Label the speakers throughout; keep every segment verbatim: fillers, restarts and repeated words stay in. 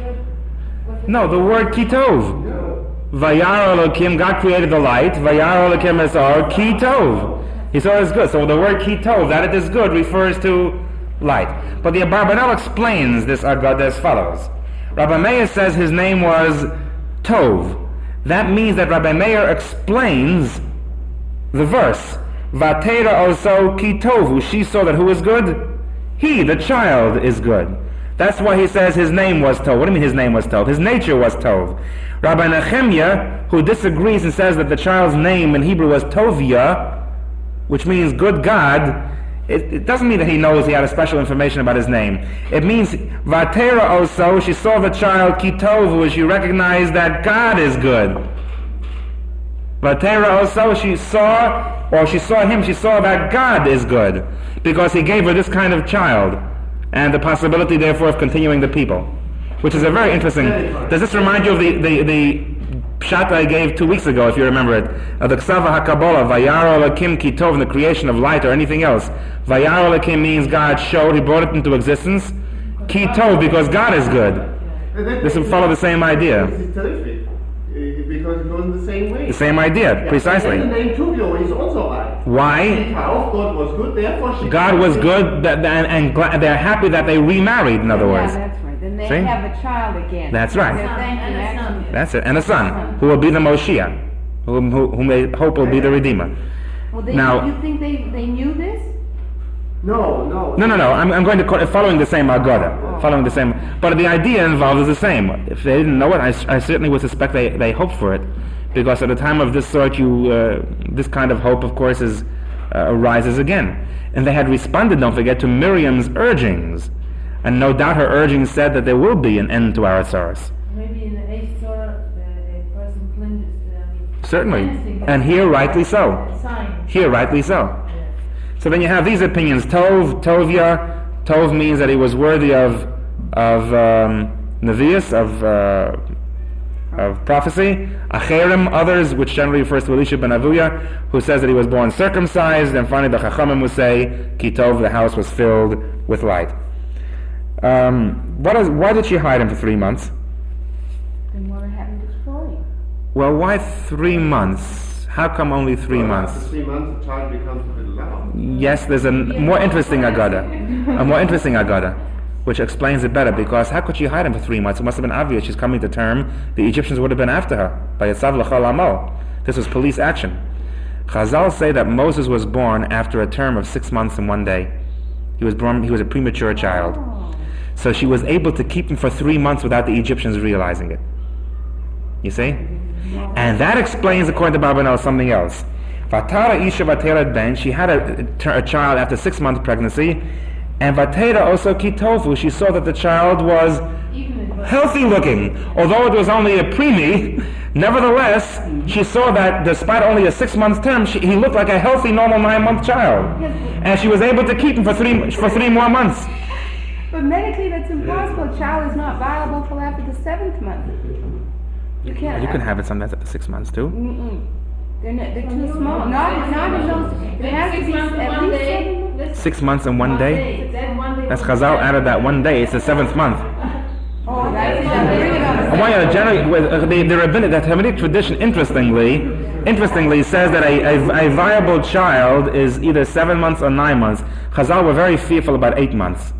Speaker 1: No, the word kitov. Vayar Elokim, God created the light. Vayar Elokim es or kitov. He saw it as good. So the word kitov, that it is good, refers to light. But the Abarbanel explains this Agada as follows. Rabbi Meir says his name was Tov. That means that Rabbi Meir explains the verse. Vatera also kitovu. She saw that who is good? He, the child, is good. That's why he says his name was Tov. What do you mean his name was Tov? His nature was Tov. Rabbi Nehemiah, who disagrees and says that the child's name in Hebrew was Tovia, which means good God, it, it doesn't mean that he knows he had a special information about his name. It means Vatera also, she saw the child Kitovu, she recognized that God is good. Vatera also, she saw, or she saw him, she saw that God is good, because he gave her this kind of child, and the possibility therefore of continuing the people, which is a very interesting. Does this remind you of the the, the pshat I gave two weeks ago, if you remember it? Uh, the Ksava HaKabbalah, Vayar Elokim Kitov, in the creation of light or anything else. Vayar Elokim means God showed, he brought it into existence. Kitov, because God is good. This will follow the same idea.
Speaker 2: Because it goes in the same way.
Speaker 1: The same idea, yeah, precisely.
Speaker 2: And the name Tuvio is also right.
Speaker 1: Why?
Speaker 2: God was good, therefore she
Speaker 1: God was good, that, and, and gla- they're happy that they remarried, in other words.
Speaker 3: Yeah, that's right. Then they
Speaker 1: See?
Speaker 3: have a child again.
Speaker 1: That's right.
Speaker 3: They're thanking that.
Speaker 1: That's it. And a son, who will be the Moshiach, whom, who, whom they hope will be the Redeemer.
Speaker 3: Well, they,
Speaker 1: now,
Speaker 3: you think they, they knew this?
Speaker 2: No, no.
Speaker 1: No, no, no. I'm, I'm going to call, following the same Agada, following the same. But the idea involved is the same. If they didn't know it, I, I certainly would suspect they, they hoped for it, because at a time of this sort, you uh, this kind of hope, of course, is uh, arises again. And they had responded, don't forget, to Miriam's urgings, and no doubt her urgings said that there will be an end to our sorrows.
Speaker 4: Maybe in the eighth Torah, the person cleanses.
Speaker 1: Certainly, and here rightly so. Here rightly so. So then you have these opinions. Tov, Tovia. Tov means that he was worthy of of um, Nevius, of uh, of prophecy. Acherim, others, which generally refers to Elisha ben Avuya, who says that he was born circumcised. And finally, the Chachamim would say, Kitov, the house was filled with light. Um, what is, why did she hide him for three months?
Speaker 3: Then what happened to Troy?
Speaker 1: Well, why three months? How come only three
Speaker 2: well,
Speaker 1: months?
Speaker 2: After three months, the child becomes a bit loud.
Speaker 1: Yes, there's a more interesting Agada, a more interesting Agada, which explains it better, because how could she hide him for three months? It must have been obvious she's coming to term. The Egyptians would have been after her. By Yetzav l'chol amo. This was police action. Chazal say that Moses was born after a term of six months and one day. He was born, he was a premature child. So she was able to keep him for three months without the Egyptians realizing it. You see? And that explains, according to Barbanel, something else. Vatara Isha Vatera Ben, she had a, a child after six months pregnancy, and Vatera also Kitofu, she saw that the child was healthy looking. Although it was only a preemie, nevertheless, she saw that despite only a six month term, she, he looked like a healthy, normal nine month child. And she was able to keep him for three, for three more months.
Speaker 3: But medically, that's impossible. A child is not viable till after the seventh month. You can't.
Speaker 1: You can have it sometimes after six months too.
Speaker 3: Mm-mm. They're, not, they're too small. Not, not in those. It has to be at least seven months.
Speaker 1: Six months and one day. That's Chazal added that one day. It's the seventh month.
Speaker 3: Oh, that's bring it on.
Speaker 1: Why uh, generally uh, the the rabbinic, the Talmudic tradition, interestingly, interestingly says that a, a, a viable child is either seven months or nine months. Chazal were very fearful about eight months.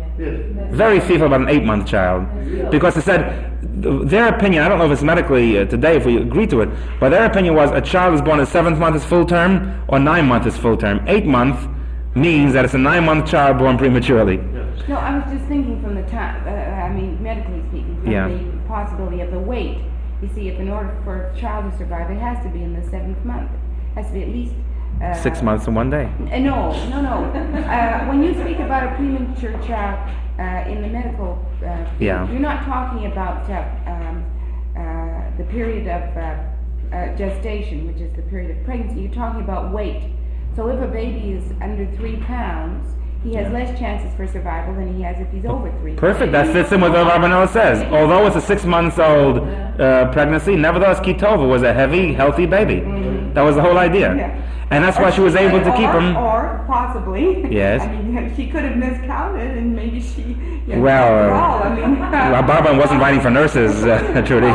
Speaker 1: Very fearful about an eight-month child, because they said their opinion. I don't know if it's medically uh, today, if we agree to it, but their opinion was a child is born at seventh month is full term or nine month is full term. Eight month means that it's a nine-month child born prematurely.
Speaker 3: No, I was just thinking from the time. Uh, I mean, medically speaking, from
Speaker 1: Yeah.
Speaker 3: the possibility of the weight. You see, if in order for a child to survive, it has to be in the seventh month. It has to be at least. Uh,
Speaker 1: Six months and one day.
Speaker 3: Uh, no, no, no. uh, when you speak about a premature child uh, in the medical uh, field,
Speaker 1: Yeah.
Speaker 3: you're not talking about uh, um, uh, the period of uh, uh, gestation, which is the period of pregnancy. You're talking about weight. So if a baby is under three pounds, he has
Speaker 1: Yeah.
Speaker 3: less chances for survival than he has if he's over three pounds.
Speaker 1: Perfect. That fits in with what Rabbanel says. Although it's a six-month-old uh, pregnancy, nevertheless, Kitova was a heavy, healthy baby.
Speaker 3: Mm-hmm.
Speaker 1: That was the whole idea.
Speaker 3: Yeah.
Speaker 1: And that's why she was able to keep
Speaker 3: or,
Speaker 1: him.
Speaker 3: Or possibly.
Speaker 1: Yes.
Speaker 3: I mean, she could have miscounted, and maybe she. You know,
Speaker 1: Well,
Speaker 3: after
Speaker 1: uh,
Speaker 3: all, I mean.
Speaker 1: Well, Barbara wasn't writing for nurses, uh, Trudy.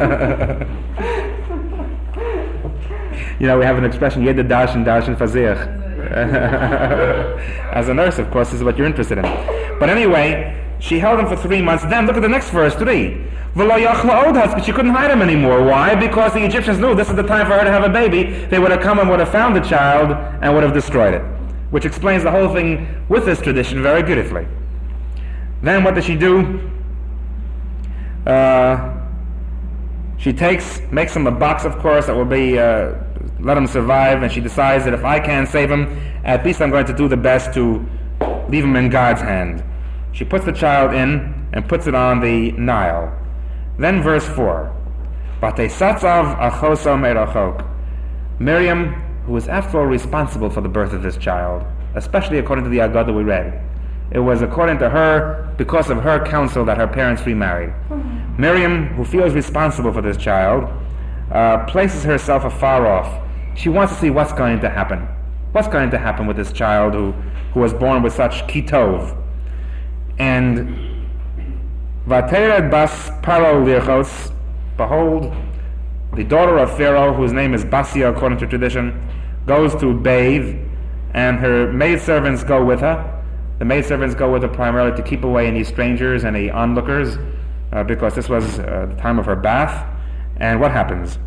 Speaker 1: You know, we have an expression, Jede Darshan Darshan Fazich. As a nurse, of course, this is what you're interested in. But anyway, she held him for three months. Then look at the next verse, three. But she couldn't hide him anymore. Why? Because the Egyptians knew this is the time for her to have a baby. They would have come and would have found the child and would have destroyed it. Which explains the whole thing with this tradition very beautifully. Then what does she do? Uh, she takes, makes him a box, of course, that will be, uh, let him survive, and she decides that if I can't save him, at least I'm going to do the best to leave him in God's hand. She puts the child in and puts it on the Nile. Then verse four. Miriam, who was after all responsible for the birth of this child, especially according to the Agadah we read, it was according to her, because of her counsel, that her parents remarried. Mm-hmm. Miriam, who feels responsible for this child, uh, places herself afar off. She wants to see what's going to happen. What's going to happen with this child who, who was born with such kitov. And Vateret bas Paro Lirchos, behold, the daughter of Pharaoh, whose name is Basia according to tradition, goes to bathe, and her maidservants go with her. The maidservants go with her primarily to keep away any strangers, any onlookers, uh, because this was uh, the time of her bath. And what happens?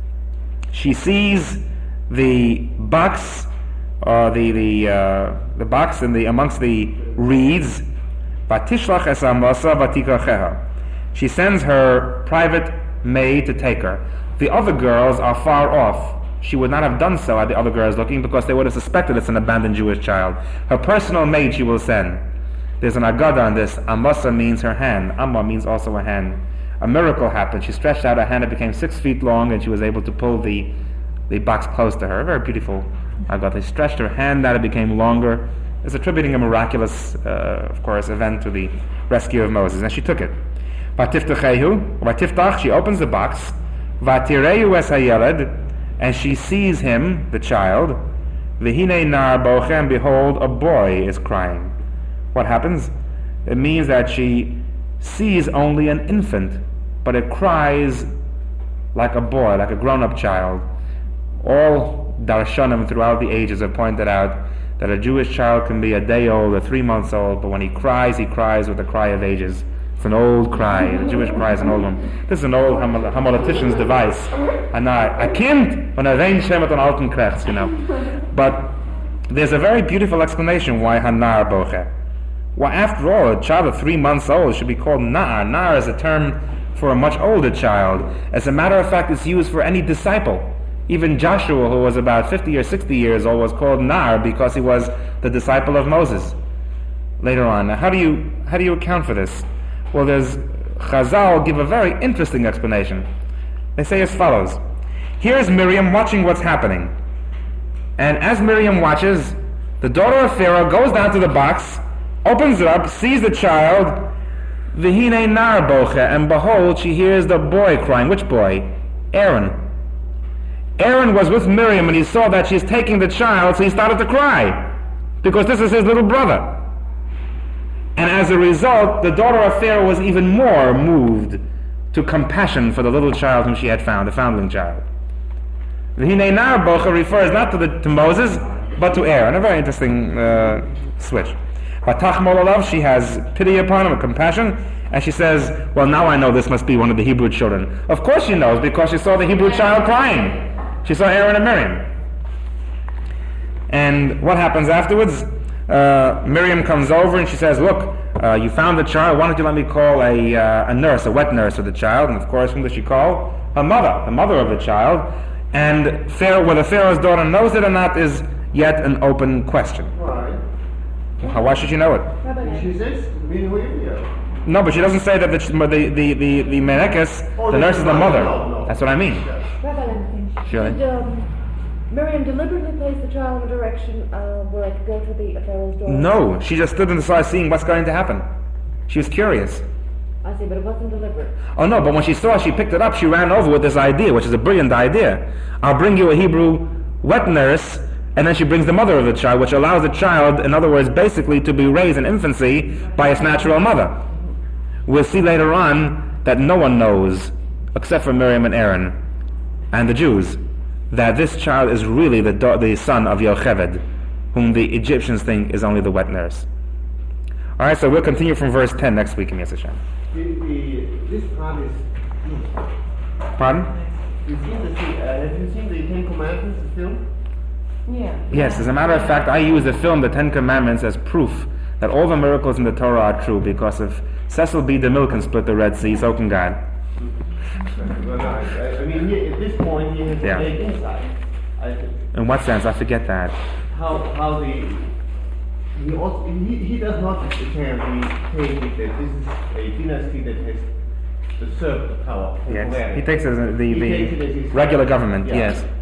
Speaker 1: She sees the box, uh, the the uh, the box in the amongst the reeds. Vatishlach es amasa vatikacheha. She sends her private maid to take her. The other girls are far off. She would not have done so had the other girls looking, because they would have suspected it's an abandoned Jewish child. Her personal maid she will send. There's an agada on this. Amasa means her hand. Amma means also a hand. A miracle happened. She stretched out her hand. It became six feet long, and she was able to pull the the box close to her. Very beautiful agada. She stretched her hand out. It became longer. It's attributing a miraculous, uh, of course, event to the rescue of Moses. And she took it. Vatiftach, Vatiftach, she opens the box. Vatireu es hayeled, and she sees him, the child. V'hinei nar bochem, behold, a boy is crying. What happens? It means that she sees only an infant, but it cries like a boy, like a grown-up child. All darshanim throughout the ages have pointed out that a Jewish child can be a day old or three months old, but when he cries, he cries with the cry of ages. It's an old cry. The Jewish cry is an old one. This is an old Hamalotician's device. A kind, when a rein shemet on alten krechts, you know. But there's a very beautiful explanation why Hanar boche. Well, after all, a child of three months old should be called Na'ar. Na'ar is a term for a much older child. As a matter of fact, it's used for any disciple. Even Joshua, who was about fifty or sixty years old, was called Na'ar because he was the disciple of Moses. Later on, now, how do you how do you account for this? Well, there's Chazal give a very interesting explanation. They say as follows: here's Miriam watching what's happening, and as Miriam watches, the daughter of Pharaoh goes down to the box, opens it up, sees the child, v'hinei nar boche, and behold, she hears the boy crying. Which boy? Aaron. Aaron was with Miriam, and he saw that she's taking the child, so he started to cry, because this is his little brother. And as a result, the daughter of Pharaoh was even more moved to compassion for the little child whom she had found, the foundling child. V'hinei nar boche refers not to, the, to Moses, but to Aaron. A very interesting uh, switch. She has pity upon him, compassion, and she says, well, now I know this must be one of the Hebrew children. Of course she knows, because she saw the Hebrew child crying. She saw Aaron and Miriam. And what happens afterwards? Uh, Miriam comes over and she says, look, uh, you found the child, why don't you let me call a, uh, a nurse, a wet nurse of the child? And of course, whom does she call? Her mother, the mother of the child. And Pharaoh, whether Pharaoh's daughter knows it or not is yet an open question.
Speaker 2: Right.
Speaker 1: Well, why should she know it?
Speaker 2: She says, me who you
Speaker 1: No, but she doesn't say that the the the the, the menekes,
Speaker 2: Oh,
Speaker 1: the nurse is the
Speaker 2: no,
Speaker 1: mother.
Speaker 2: no, no.
Speaker 1: That's what I mean.
Speaker 4: Rabbi Lemkin,
Speaker 1: Sure.
Speaker 4: did um, Miriam deliberately place the child in a direction uh, where it could go to the Pharaoh's daughter?
Speaker 1: No, she just stood on the side seeing what's going to happen. She was curious.
Speaker 4: I see, but it wasn't deliberate.
Speaker 1: Oh no, but when she saw, she picked it up, she ran over with this idea, which is a brilliant idea. I'll bring you a Hebrew wet nurse, and then she brings the mother of the child, which allows the child, in other words, basically to be raised in infancy by its natural mother. We'll see later on that no one knows, except for Miriam and Aaron and the Jews, that this child is really the, da- the son of Yocheved, whom the Egyptians think is only the wet nurse. Alright, so we'll continue from verse ten next week in Yetzer Hashem.
Speaker 2: The, the, this part is.
Speaker 1: Pardon?
Speaker 2: You've seen the, uh, have you seen the Ten Commandments, the film?
Speaker 3: Yeah.
Speaker 1: Yes, as a matter of fact, I use the film The Ten Commandments as proof that all the miracles in the Torah are true, because if Cecil B. DeMille can split the Red Sea, so can God.
Speaker 2: Well, no, I, I mean, he, at this point, he has
Speaker 1: Yeah.
Speaker 2: a big insight. I think.
Speaker 1: In what sense? I forget that.
Speaker 2: How, how the. He, also, he, he does not apparently take it that this is a dynasty that has usurped the power.
Speaker 1: Yes,
Speaker 2: popularity.
Speaker 1: he takes it as the,
Speaker 2: He takes it as
Speaker 1: the
Speaker 2: his-
Speaker 1: regular government,
Speaker 2: Yeah.
Speaker 1: yes.